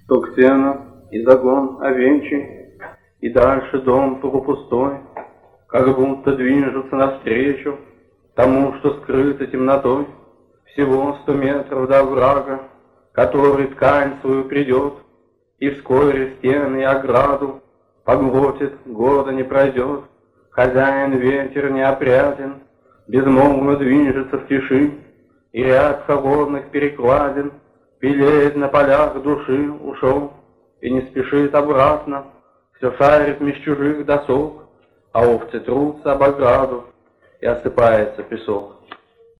Стук сена и загон овечий, и дальше дом полупустой, как будто движутся навстречу тому, что скрыто темнотой. Всего 100 метров до оврага, который ткань свою придет, и вскоре стены и ограду поглотит, года не пройдет. Хозяин ветер неопрятен, безмолвно движется в тиши, и ряд холодных перекладин белеет на полях души. Ушел и не спешит обратно, все шарит меж чужих досок, а овцы трутся об ограду, и осыпается песок.